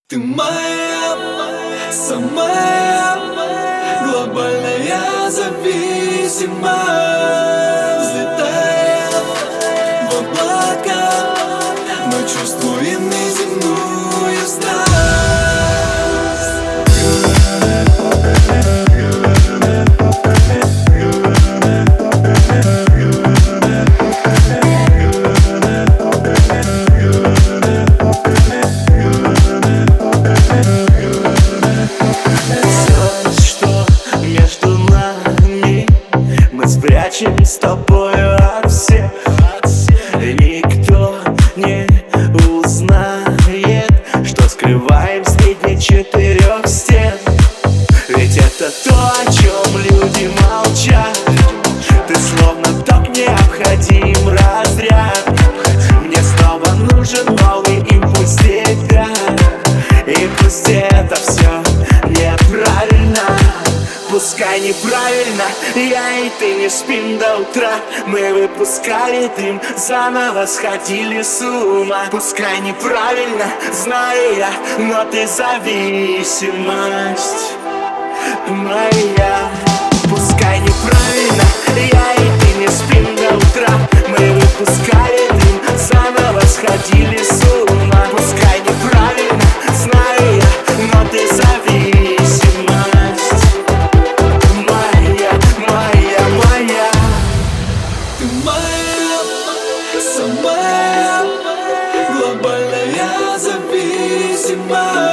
Ты моя, самая глобальная зависимость, взлетая в облака, но чувствуем неземную страсть. Спрячем с тобою от всех, никто не узнает, что скрываем среди четырех стен. Ведь это то, о чем люди молчат. Ты словно ток, необходим разряд. Мне снова нужен новый импульс тебя. И пусть это все неправильно, пускай неправильно, я и ты не спим до утра. Мы выпускали дым, заново сходили с ума. Пускай неправильно, знаю я, но ты зависимость моя. Пускай неправильно, я и ты не спим до утра. Мы выпускали дым, заново сходили с ума. Пускай неправильно, знаю я, но ты зависимость моя, моя, моя. Ты моя, самая глобальная зависимость.